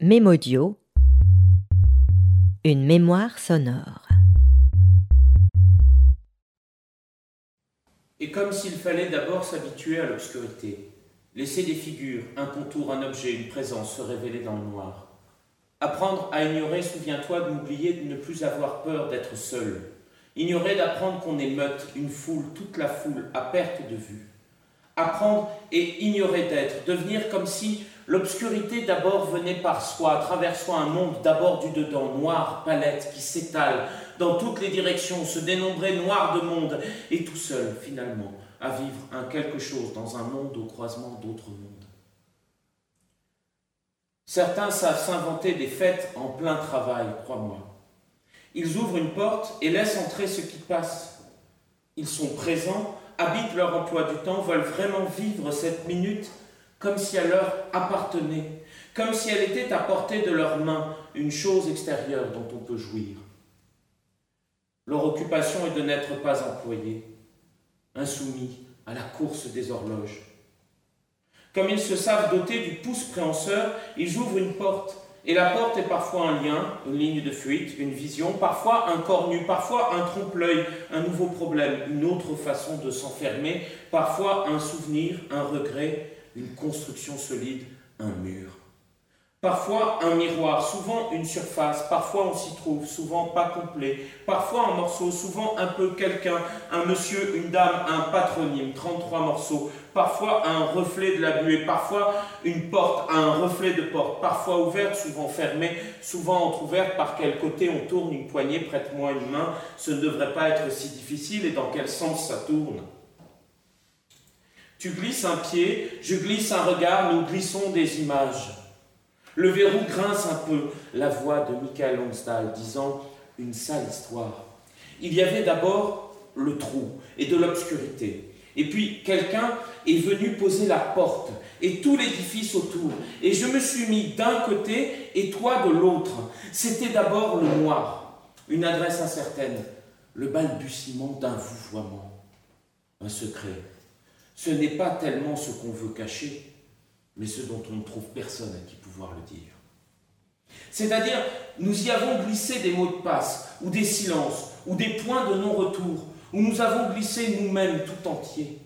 Mémodio, une mémoire sonore. Et comme s'il fallait d'abord s'habituer à l'obscurité, laisser des figures, un contour, un objet, une présence se révéler dans le noir. Apprendre à ignorer, souviens-toi, d'oublier, de ne plus avoir peur d'être seul. Ignorer, d'apprendre qu'on est meute, une foule, toute la foule, à perte de vue. Apprendre et ignorer d'être, devenir comme si l'obscurité d'abord venait par soi, à travers soi un monde d'abord du dedans, noir, palette, qui s'étale dans toutes les directions, se dénombrer noir de monde, et tout seul, finalement, à vivre un quelque chose dans un monde au croisement d'autres mondes. Certains savent s'inventer des fêtes en plein travail, crois-moi. Ils ouvrent une porte et laissent entrer ce qui passe. Ils sont présents, habitent leur emploi du temps, veulent vraiment vivre cette minute comme si elle leur appartenait, comme si elle était à portée de leurs mains, une chose extérieure dont on peut jouir. Leur occupation est de n'être pas employés, insoumis à la course des horloges. Comme ils se savent doter du pouce préhenseur, ils ouvrent une porte, et la porte est parfois un lien, une ligne de fuite, une vision, parfois un corps nu, parfois un trompe-l'œil, un nouveau problème, une autre façon de s'enfermer, parfois un souvenir, un regret, une construction solide, un mur. Parfois un miroir, souvent une surface, parfois on s'y trouve, souvent pas complet, parfois un morceau, souvent un peu quelqu'un, un monsieur, une dame, un patronyme, 33 morceaux, parfois un reflet de la buée, parfois une porte, un reflet de porte, parfois ouverte, souvent fermée, souvent entrouverte, par quel côté on tourne une poignée, prête-moi une main, ce ne devrait pas être si difficile, et dans quel sens ça tourne ? Tu glisses un pied, je glisse un regard, nous glissons des images. Le verrou grince un peu, la voix de Michael Lonsdale disant « une sale histoire ». Il y avait d'abord le trou et de l'obscurité. Et puis quelqu'un est venu poser la porte et tout l'édifice autour. Et je me suis mis d'un côté et toi de l'autre. C'était d'abord le noir, une adresse incertaine, le balbutiement d'un vouvoiement, un secret. Ce n'est pas tellement ce qu'on veut cacher, mais ce dont on ne trouve personne à qui pouvoir le dire. C'est-à-dire, nous y avons glissé des mots de passe, ou des silences, ou des points de non-retour, où nous avons glissé nous-mêmes tout entiers.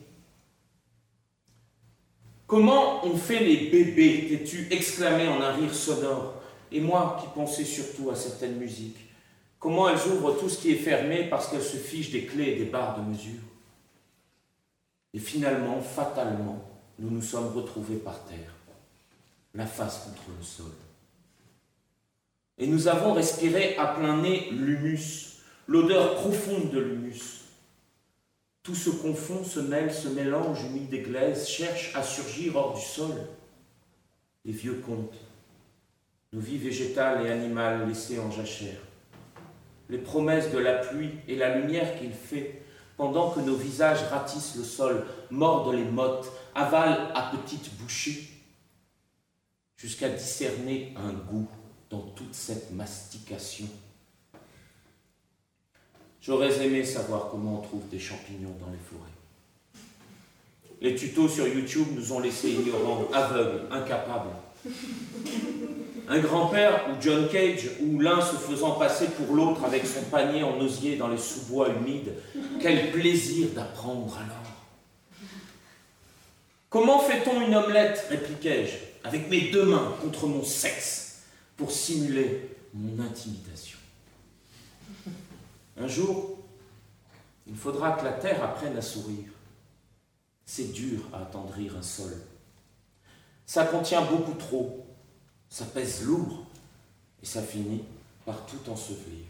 Comment on fait les bébés, t'es-tu exclamé en un rire sonore, et moi qui pensais surtout à certaines musiques, comment elles ouvrent tout ce qui est fermé parce qu'elles se fichent des clés et des barres de mesure. Et finalement, fatalement, nous nous sommes retrouvés par terre, la face contre le sol. Et nous avons respiré à plein nez l'humus, l'odeur profonde de l'humus. Tout se confond, se mêle, se mélange, humide et glaise, cherche à surgir hors du sol. Les vieux contes, nos vies végétales et animales laissées en jachère, les promesses de la pluie et la lumière qu'il fait, pendant que nos visages ratissent le sol, mordent les mottes, avalent à petites bouchées, jusqu'à discerner un goût dans toute cette mastication. J'aurais aimé savoir comment on trouve des champignons dans les forêts. Les tutos sur YouTube nous ont laissés ignorants, aveugles, incapables. Un grand-père ou John Cage, ou l'un se faisant passer pour l'autre avec son panier en osier dans les sous-bois humides. Quel plaisir d'apprendre alors. Comment fait-on une omelette, répliquai-je, avec mes deux mains contre mon sexe, pour simuler mon intimidation. Un jour, il faudra que la terre apprenne à sourire. C'est dur à attendrir un sol. Ça contient beaucoup trop. Ça pèse lourd et ça finit par tout ensevelir.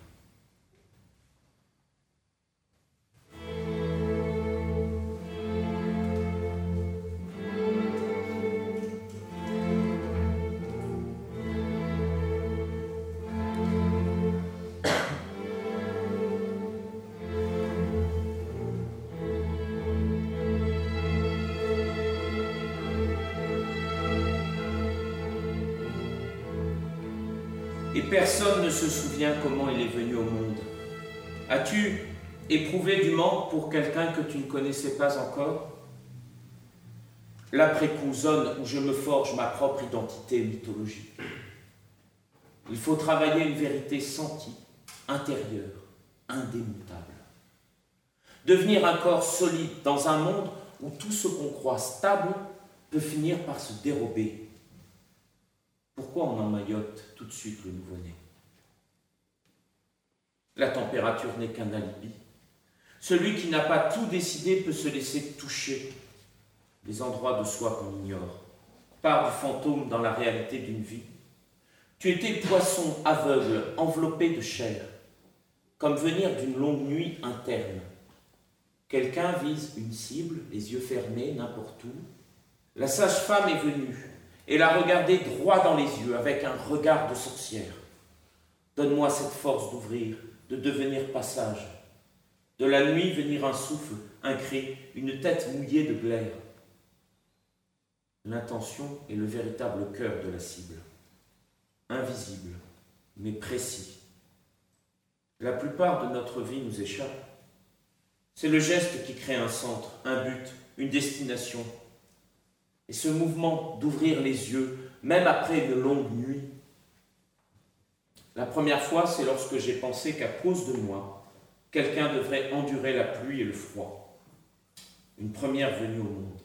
Et personne ne se souvient comment il est venu au monde. As-tu éprouvé du manque pour quelqu'un que tu ne connaissais pas encore ? L'après-coup, zone où je me forge ma propre identité mythologique. Il faut travailler une vérité sentie, intérieure, indémutable. Devenir un corps solide dans un monde où tout ce qu'on croit stable peut finir par se dérober. Pourquoi on emmaillote tout de suite le nouveau-né? La température n'est qu'un alibi. Celui qui n'a pas tout décidé peut se laisser toucher les endroits de soi qu'on ignore, part du fantôme dans la réalité d'une vie. Tu étais poisson aveugle, enveloppé de chair, comme venir d'une longue nuit interne. Quelqu'un vise une cible, les yeux fermés, n'importe où. La sage-femme est venue et l'a regardé droit dans les yeux avec un regard de sorcière. Donne-moi cette force d'ouvrir, de devenir passage. De la nuit venir un souffle, un cri, une tête mouillée de glaire. L'intention est le véritable cœur de la cible. Invisible, mais précis. La plupart de notre vie nous échappe. C'est le geste qui crée un centre, un but, une destination. Et ce mouvement d'ouvrir les yeux, même après une longue nuit. La première fois, c'est lorsque j'ai pensé qu'à cause de moi, quelqu'un devrait endurer la pluie et le froid. Une première venue au monde.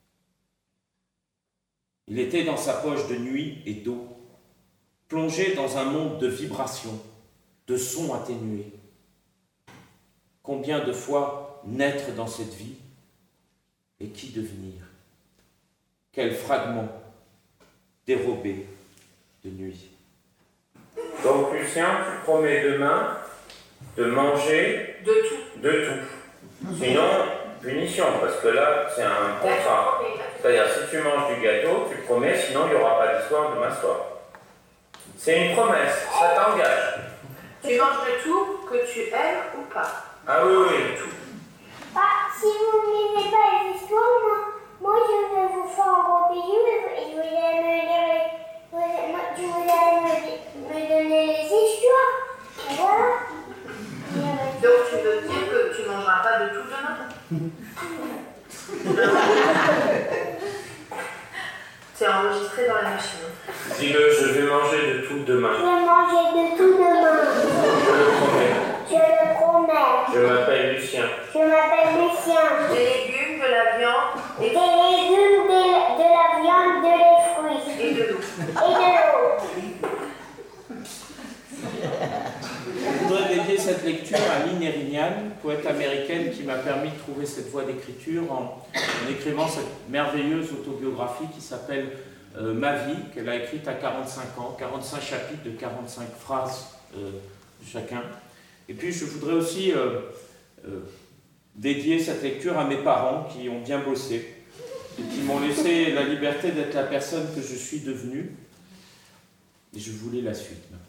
Il était dans sa poche de nuit et d'eau, plongé dans un monde de vibrations, de sons atténués. Combien de fois naître dans cette vie et qui devenir? Quel fragment dérobé de nuit. Donc Lucien, tu promets demain de manger de tout. De tout. Sinon, punition, parce que là, c'est un contrat. C'est-à-dire, si tu manges du gâteau, tu promets, sinon il n'y aura pas d'histoire demain soir. C'est une promesse, ça t'engage. Tu manges de tout, que tu aimes ou pas. Ah oui, oui. Tout. Si vous ne lisez pas les histoires, moi je vais vous faire un gros bisou et vous allez me donner les histoires. Voilà. Donc tu veux dire que tu ne mangeras pas de tout demain? C'est enregistré dans la machine. Dis-le, je vais manger de tout demain. Je vais manger de tout demain. Je le promets. Je le promets. Je m'appelle Lucien. Je m'appelle Lucien. Des légumes, de la viande, Des légumes, de la viande, des fruits. et de l'eau. Et de l'eau. Je voudrais dédier cette lecture à Lynn Erignan, poète américaine qui m'a permis de trouver cette voie d'écriture en écrivant cette merveilleuse autobiographie qui s'appelle Ma vie, qu'elle a écrite à 45 ans, 45 chapitres de 45 phrases chacun. Et puis je voudrais aussi dédier cette lecture à mes parents qui ont bien bossé et qui m'ont laissé la liberté d'être la personne que je suis devenue. Et je voulais la suite maintenant.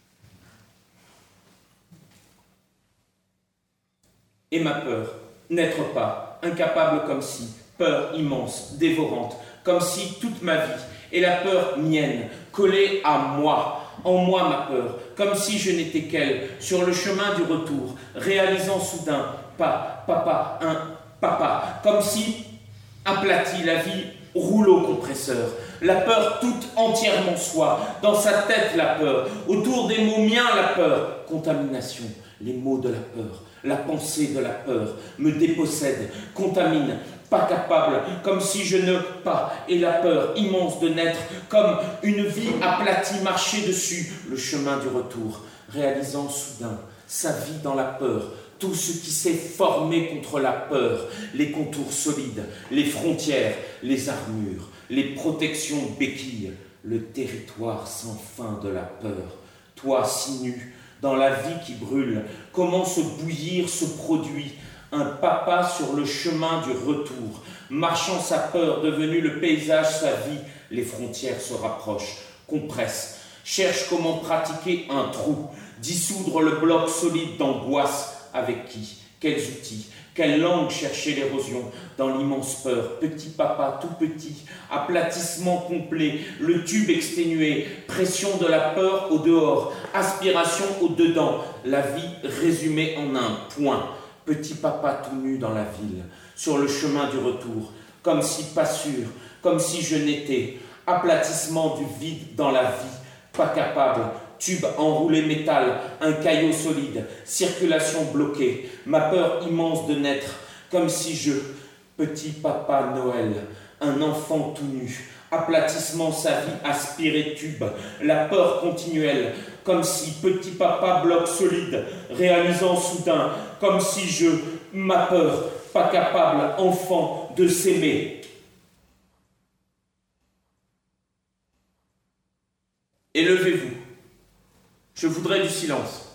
Et ma peur, n'être pas, incapable comme si, peur immense, dévorante, comme si toute ma vie, et la peur mienne, collée à moi, en moi ma peur, comme si je n'étais qu'elle, sur le chemin du retour, réalisant soudain, un papa, comme si, aplati la vie, rouleau compresseur, la peur toute entièrement soi, dans sa tête la peur, autour des mots miens la peur, contamination, les mots de la peur, la pensée de la peur me dépossède, contamine, pas capable, comme si je ne pas, et la peur immense de naître, comme une vie aplatie marcher dessus, le chemin du retour, réalisant soudain sa vie dans la peur, tout ce qui s'est formé contre la peur, les contours solides, les frontières, les armures, les protections béquilles, le territoire sans fin de la peur, toi si nu, dans la vie qui brûle, comment se bouillir ce produit, un papa sur le chemin du retour, marchant sa peur, devenu le paysage, sa vie, les frontières se rapprochent, compressent, cherche comment pratiquer un trou, dissoudre le bloc solide d'angoisse, avec qui, quels outils, quelle langue chercher l'érosion dans l'immense peur, petit papa tout petit, aplatissement complet, le tube exténué, pression de la peur au dehors, aspiration au dedans, la vie résumée en un point, petit papa tout nu dans la ville, sur le chemin du retour, comme si pas sûr, comme si je n'étais, aplatissement du vide dans la vie, pas capable, tube enroulé métal, un caillot solide, circulation bloquée, ma peur immense de naître, comme si je, petit papa Noël, un enfant tout nu, aplatissement sa vie aspiré tube, la peur continuelle, comme si petit papa bloc solide, réalisant soudain, comme si je, ma peur, pas capable, enfant, de s'aimer. Élevez-vous. Je voudrais du silence.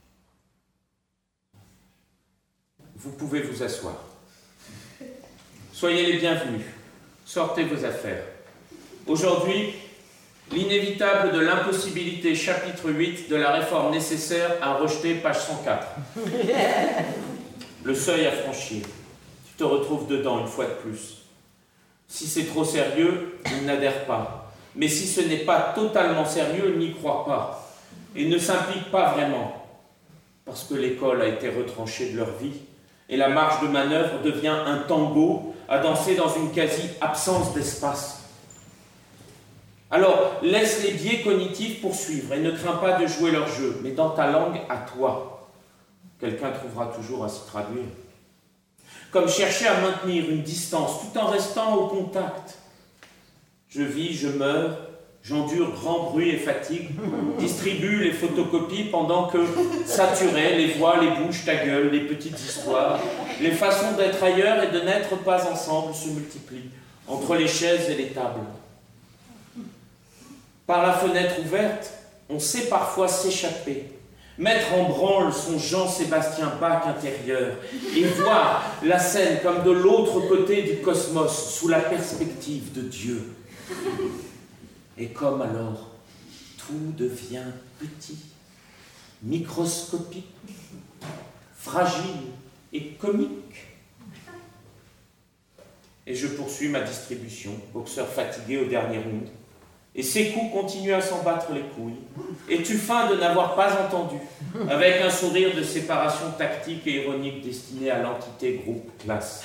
Vous pouvez vous asseoir. Soyez les bienvenus. Sortez vos affaires. Aujourd'hui, l'inévitable de l'impossibilité, chapitre 8 de la réforme nécessaire à rejeter, page 104. Le seuil à franchir. Tu te retrouves dedans une fois de plus. Si c'est trop sérieux, il n'adhère pas. Mais si ce n'est pas totalement sérieux, il n'y croit pas. Il ne s'implique pas vraiment. Parce que l'école a été retranchée de leur vie. Et la marge de manœuvre devient un tango à danser dans une quasi-absence d'espace. Alors, laisse les biais cognitifs poursuivre et ne crains pas de jouer leur jeu, mais dans ta langue à toi. Quelqu'un trouvera toujours à s'y traduire. Comme chercher à maintenir une distance tout en restant au contact. Je vis, je meurs, j'endure grand bruit et fatigue, distribue les photocopies pendant que, saturés, les voix, les bouches, ta gueule, les petites histoires, les façons d'être ailleurs et de n'être pas ensemble se multiplient, entre les chaises et les tables. Par la fenêtre ouverte, on sait parfois s'échapper, mettre en branle son Jean-Sébastien Bach intérieur et voir la scène comme de l'autre côté du cosmos, sous la perspective de Dieu. Et comme alors, tout devient petit, microscopique, fragile et comique. Et je poursuis ma distribution, boxeur fatigué au dernier round. Et ses coups continuent à s'en battre les couilles. Et tu feins de n'avoir pas entendu, avec un sourire de séparation tactique et ironique destiné à l'entité groupe-classe.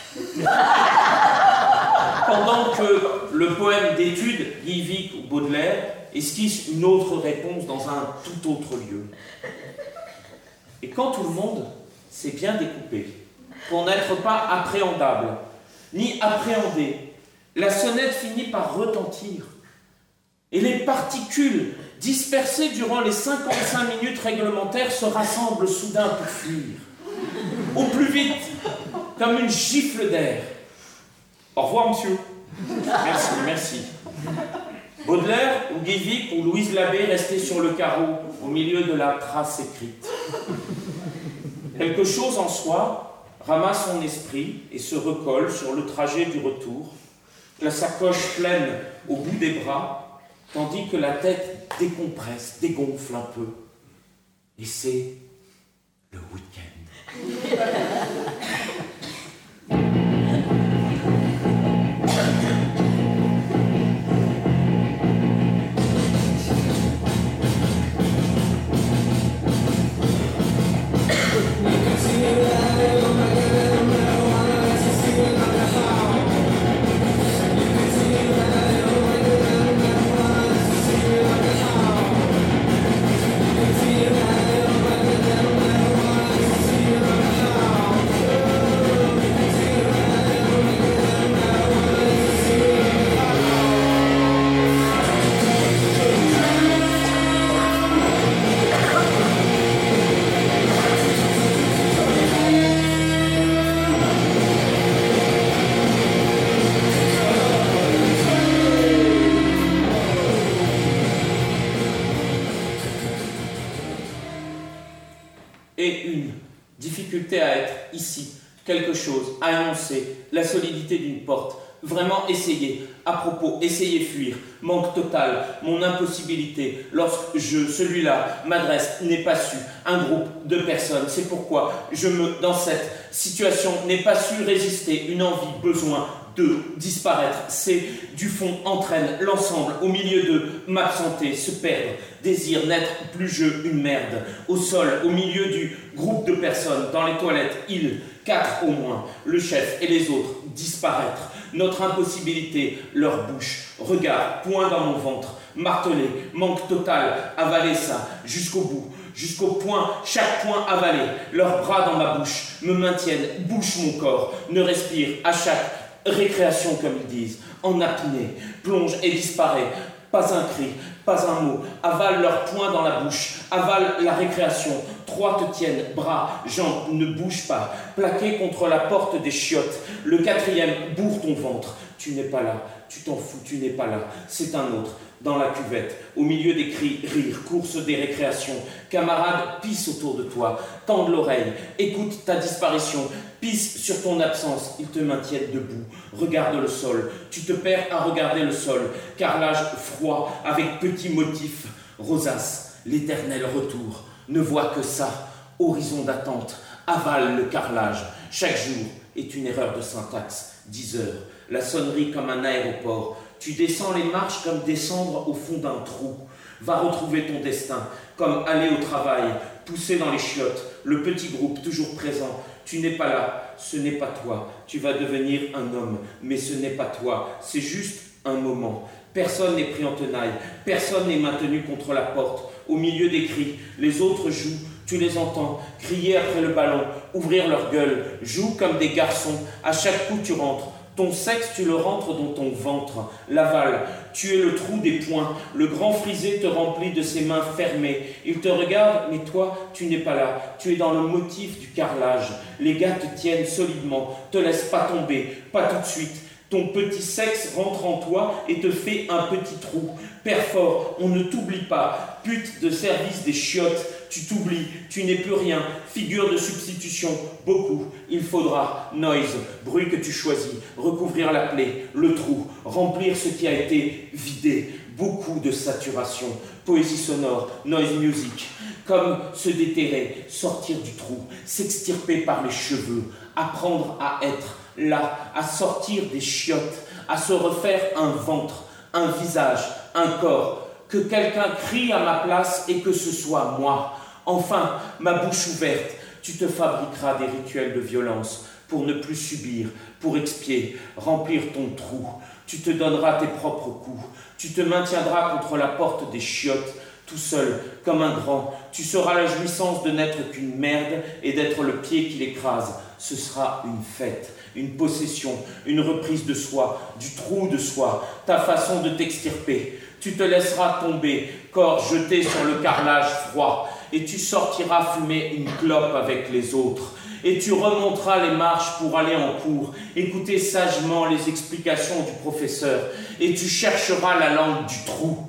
Pendant que le poème d'étude, Guy Vic ou Baudelaire, esquisse une autre réponse dans un tout autre lieu. Et quand tout le monde s'est bien découpé, pour n'être pas appréhendable, ni appréhendé, la sonnette finit par retentir. Et les particules dispersées durant les 55 minutes réglementaires se rassemblent soudain pour fuir. Au plus vite, comme une gifle d'air. Au revoir, monsieur. Merci, merci. Baudelaire ou Guy Vic ou Louise Labbé restés sur le carreau, au milieu de la trace écrite. Quelque chose en soi ramasse son esprit et se recolle sur le trajet du retour, la sacoche pleine au bout des bras, tandis que la tête décompresse, dégonfle un peu. Et c'est le week-end. À être ici, quelque chose, à annoncer, la solidité d'une porte, vraiment essayer, à propos, essayer fuir, manque total, mon impossibilité, lorsque je, celui-là, m'adresse, n'ai pas su, un groupe de personnes, c'est pourquoi dans cette situation, n'ai pas su résister, une envie, besoin de disparaître, c'est, du fond, entraîne l'ensemble, au milieu de m'absenter, se perdre, désir, n'être plus je, une merde, au sol, au milieu du groupe de personnes, dans les toilettes, ils, 4 au moins, le chef et les autres, disparaître, notre impossibilité, leur bouche, regard, point dans mon ventre, marteler, manque total, avaler ça, jusqu'au bout, jusqu'au point, chaque point avalé. Leurs bras dans ma bouche me maintiennent, bouchent mon corps, ne respire à chaque récréation comme ils disent, en apnée, plonge et disparaît. Pas un cri, pas un mot, avale leurs poings dans la bouche, avale la récréation. Trois te tiennent, bras, jambes, ne bouge pas, plaqué contre la porte des chiottes. Le quatrième bourre ton ventre. Tu n'es pas là, tu t'en fous, tu n'es pas là. C'est un autre, dans la cuvette, au milieu des cris, rires, courses des récréations. Camarades pissent autour de toi, tendent l'oreille, écoute ta disparition, pissent sur ton absence, ils te maintiennent debout. Regarde le sol, tu te perds à regarder le sol. Carrelage froid, avec petits motifs. Rosace, l'éternel retour, ne voit que ça. Horizon d'attente, avale le carrelage. Chaque jour est une erreur de syntaxe. 10 heures, la sonnerie comme un aéroport. Tu descends les marches comme descendre au fond d'un trou. Va retrouver ton destin, comme aller au travail, pousser dans les chiottes, le petit groupe toujours présent. Tu n'es pas là, ce n'est pas toi. Tu vas devenir un homme, mais ce n'est pas toi. C'est juste un moment. Personne n'est pris en tenaille, personne n'est maintenu contre la porte. Au milieu des cris, les autres jouent. Tu les entends crier après le ballon, ouvrir leur gueule, jouent comme des garçons. À chaque coup, tu rentres. Ton sexe, tu le rentres dans ton ventre. L'aval, tu es le trou des poings. Le grand frisé te remplit de ses mains fermées. Il te regarde, mais toi, tu n'es pas là. Tu es dans le motif du carrelage. Les gars te tiennent solidement, te laissent pas tomber, pas tout de suite. Ton petit sexe rentre en toi et te fait un petit trou. Père fort, on ne t'oublie pas. Pute de service des chiottes, tu t'oublies, tu n'es plus rien. Figure de substitution, beaucoup. Il faudra, noise, bruit que tu choisis, recouvrir la plaie, le trou, remplir ce qui a été vidé. Beaucoup de saturation, poésie sonore, noise music. Comme se déterrer, sortir du trou, s'extirper par les cheveux, apprendre à être là, à sortir des chiottes, à se refaire un ventre, un visage, un corps, que quelqu'un crie à ma place et que ce soit moi. Enfin, ma bouche ouverte, tu te fabriqueras des rituels de violence pour ne plus subir, pour expier, remplir ton trou. Tu te donneras tes propres coups, tu te maintiendras contre la porte des chiottes, tout seul, comme un grand. Tu sauras la jouissance de n'être qu'une merde et d'être le pied qui l'écrase. Ce sera une fête, une possession, une reprise de soi, du trou de soi, ta façon de t'extirper. Tu te laisseras tomber, corps jeté sur le carrelage froid, et tu sortiras fumer une clope avec les autres. Et tu remonteras les marches pour aller en cours, écouter sagement les explications du professeur, et tu chercheras la langue du trou.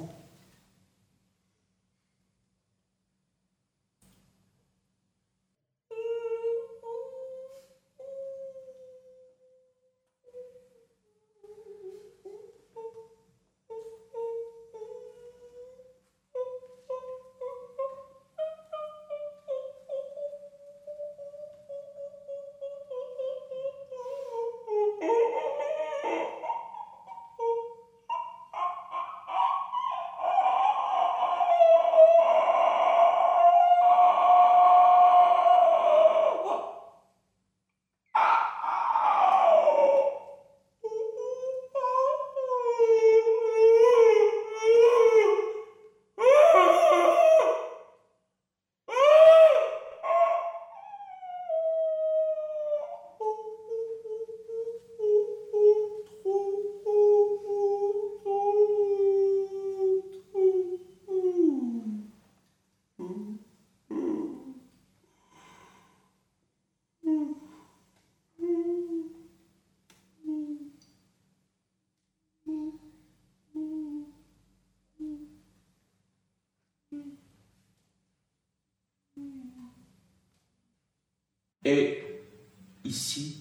Et ici,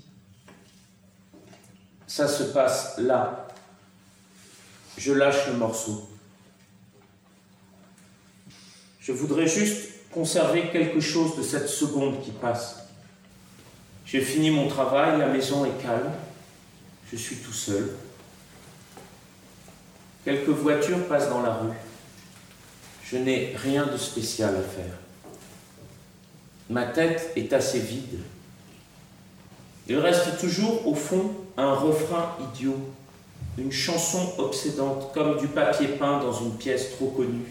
ça se passe là. Je lâche le morceau. Je voudrais juste conserver quelque chose de cette seconde qui passe. J'ai fini mon travail, la maison est calme, je suis tout seul. Quelques voitures passent dans la rue. Je n'ai rien de spécial à faire. Ma tête est assez vide. Il reste toujours, au fond, un refrain idiot. une chanson obsédante, comme du papier peint dans une pièce trop connue.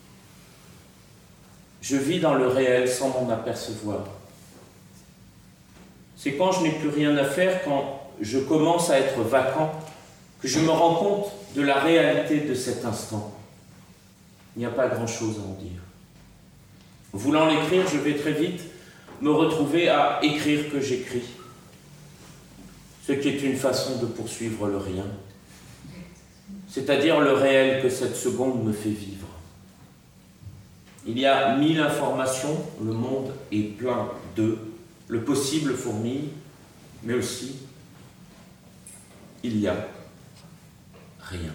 Je vis dans le réel sans m'en apercevoir. C'est quand je n'ai plus rien à faire, quand je commence à être vacant, que je me rends compte de la réalité de cet instant. Il n'y a pas grand-chose à en dire. Voulant l'écrire, je vais très vite me retrouver à écrire que j'écris, ce qui est une façon de poursuivre le rien, c'est-à-dire le réel que cette seconde me fait vivre. Il y a 1000 informations, le monde est plein d'eux, le possible fourmille, mais aussi, il y a rien.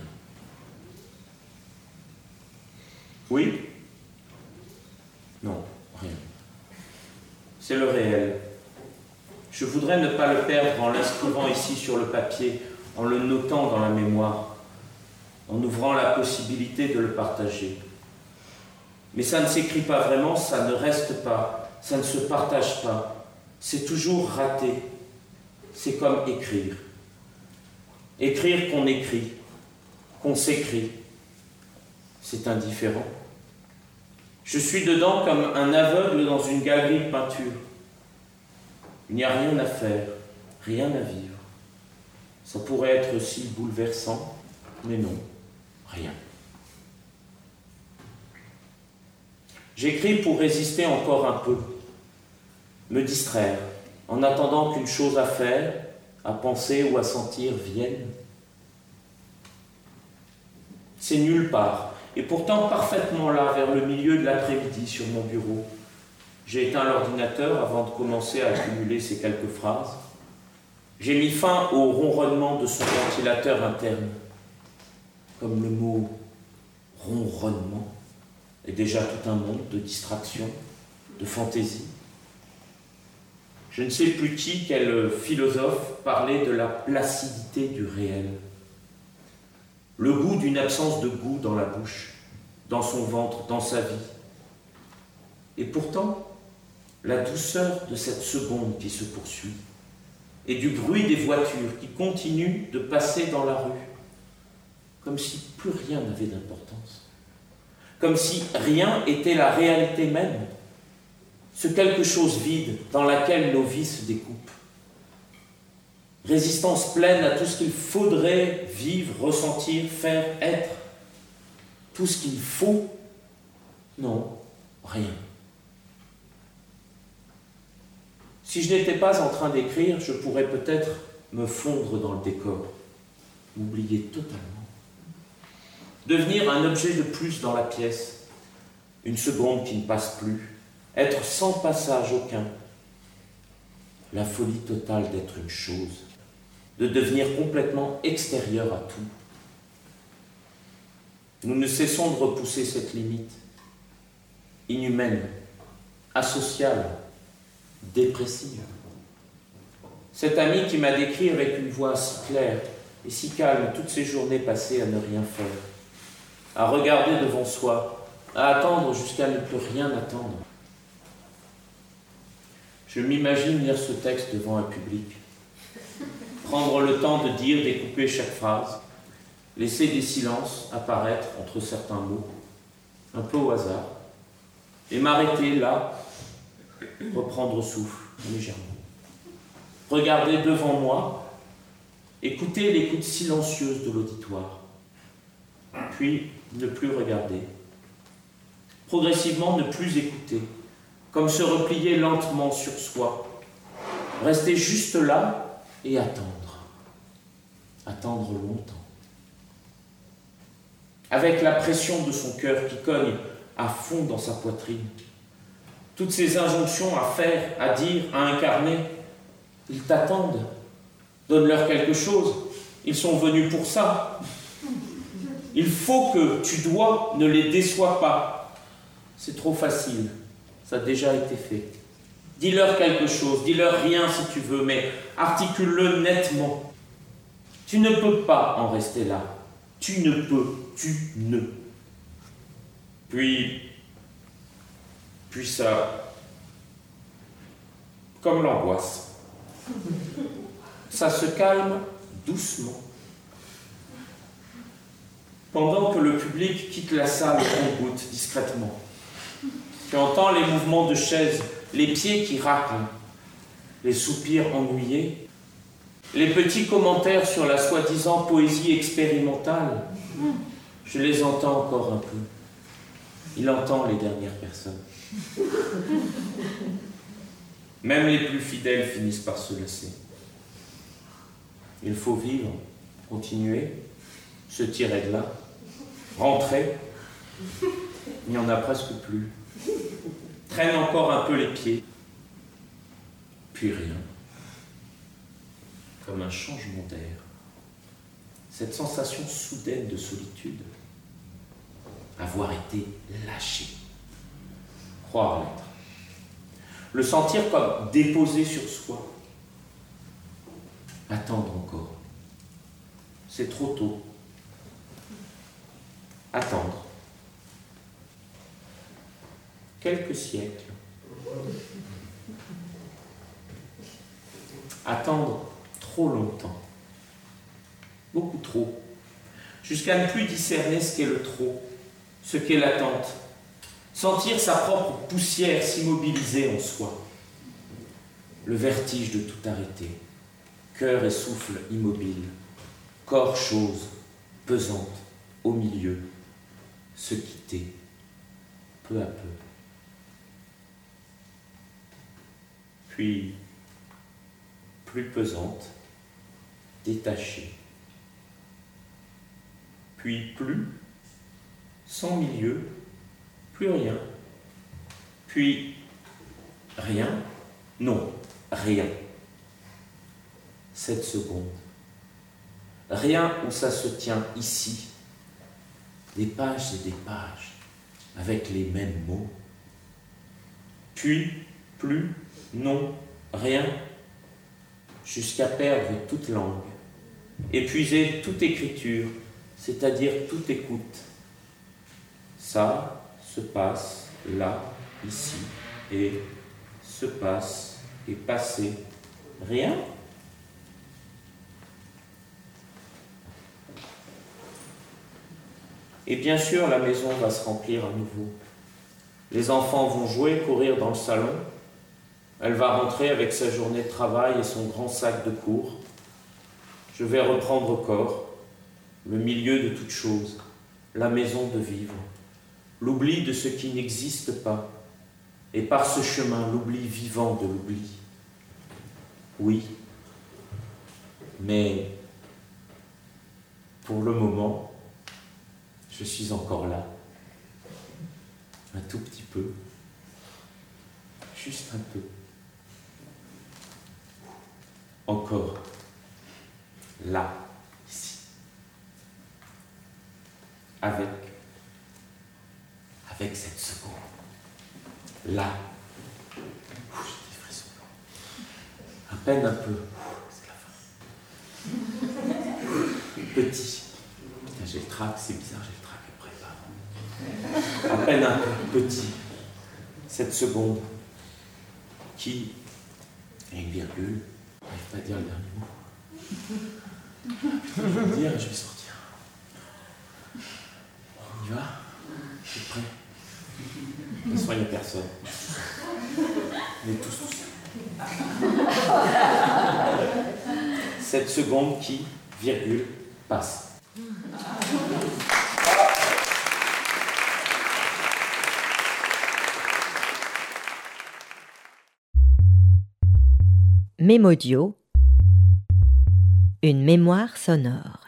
Oui? Non, rien. C'est le réel. Je voudrais ne pas le perdre en l'inscrivant ici sur le papier, en le notant dans la mémoire, en ouvrant la possibilité de le partager. Mais ça ne s'écrit pas vraiment, ça ne reste pas, ça ne se partage pas. C'est toujours raté. C'est comme écrire. Écrire qu'on écrit, qu'on s'écrit. C'est indifférent. Je suis dedans comme un aveugle dans une galerie de peinture. Il n'y a rien à faire, rien à vivre. Ça pourrait être si bouleversant, mais non, rien. J'écris pour résister encore un peu, me distraire, en attendant qu'une chose à faire, à penser ou à sentir vienne. C'est nulle part, et pourtant parfaitement là, vers le milieu de l'après-midi sur mon bureau. J'ai éteint l'ordinateur avant de commencer à accumuler ces quelques phrases. J'ai mis fin au ronronnement de son ventilateur interne. Comme le mot ronronnement est déjà tout un monde de distraction, de fantaisie. Je ne sais plus qui, quel philosophe, parlait de la placidité du réel. Le goût d'une absence de goût dans la bouche, dans son ventre, dans sa vie. Et pourtant, la douceur de cette seconde qui se poursuit, et du bruit des voitures qui continuent de passer dans la rue, comme si plus rien n'avait d'importance, comme si rien était la réalité même, ce quelque chose vide dans laquelle nos vies se découpent. Résistance pleine à tout ce qu'il faudrait vivre, ressentir, faire, être. Tout ce qu'il faut, non, rien. Si je n'étais pas en train d'écrire, je pourrais peut-être me fondre dans le décor, m'oublier totalement. Devenir un objet de plus dans la pièce, une seconde qui ne passe plus, être sans passage aucun. La folie totale d'être une chose, de devenir complètement extérieur à tout. Nous ne cessons de repousser cette limite, inhumaine, asociale, dépressive. Cet ami qui m'a décrit avec une voix si claire et si calme toutes ces journées passées à ne rien faire, à regarder devant soi, à attendre jusqu'à ne plus rien attendre. Je m'imagine lire ce texte devant un public, prendre le temps de dire, découper chaque phrase, laisser des silences apparaître entre certains mots, un peu au hasard, et m'arrêter là, reprendre souffle légèrement. Regarder devant moi, écouter l'écoute silencieuse de l'auditoire, puis ne plus regarder. Progressivement ne plus écouter, comme se replier lentement sur soi, rester juste là et attendre. Attendre longtemps. Avec la pression de son cœur qui cogne à fond dans sa poitrine. Toutes ces injonctions à faire, à dire, à incarner, ils t'attendent. Donne-leur quelque chose. Ils sont venus pour ça. Il faut que tu dois, ne les déçois pas. C'est trop facile. Ça a déjà été fait. Dis-leur quelque chose. Dis-leur rien si tu veux, mais articule-le nettement. Tu ne peux pas en rester là. Tu ne peux. Tu ne. Puis ça, comme l'angoisse, ça se calme doucement, Pendant que le public quitte la salle au compte-gouttes discrètement. Tu entends les mouvements de chaises, les pieds qui raclent, les soupirs ennuyés, les petits commentaires sur la soi-disant poésie expérimentale. Je les entends encore un peu. Il entend les dernières personnes. Même les plus fidèles finissent par se lasser. Il faut vivre, continuer, se tirer de là, rentrer. Il n'y en a presque plus. Traîne encore un peu les pieds. Puis rien. Comme un changement d'air. Cette sensation soudaine de solitude. Avoir été lâché. Croire l'être. Le sentir comme déposé sur soi. Attendre encore. C'est trop tôt. Attendre. Quelques siècles. Attendre trop longtemps. Beaucoup trop. Jusqu'à ne plus discerner ce qu'est le trop, ce qu'est l'attente. Sentir sa propre poussière s'immobiliser en soi. Le vertige de tout arrêter. Cœur et souffle immobile. Corps chose, pesante, au milieu. Se quitter, peu à peu. Puis, plus pesante, détachée. Puis plus, sans milieu, plus rien. Puis rien, non, rien. 7 secondes. Rien où ça se tient ici. Des pages et des pages, avec les mêmes mots. Puis, plus, non, rien, jusqu'à perdre toute langue, épuiser toute écriture, c'est-à-dire toute écoute. Ça se passe là, ici, et se passe et passé. Rien. Et bien sûr, la maison va se remplir à nouveau. Les enfants vont jouer, courir dans le salon. Elle va rentrer avec sa journée de travail et son grand sac de cours. Je vais reprendre corps, le milieu de toute chose, la maison de vivre, l'oubli de ce qui n'existe pas, et par ce chemin, l'oubli vivant de l'oubli. Oui, mais pour le moment, je suis encore là, un tout petit peu, juste un peu. Encore, là, ici, avec cette seconde, là, j'ai des frissons, à peine un peu, c'est la fin, petit, putain, j'ai le trac, c'est bizarre, j'ai le trac après, pardon, à peine un peu, petit, cette seconde, qui, et une virgule, je n'arrive pas à dire le dernier mot. Je vais le dire et je vais sortir. On y va? Vous êtes prêts? De toute façon, il n'y a personne. On est tous seuls. 7 secondes qui, virgule, passe. Mémodio, une mémoire sonore.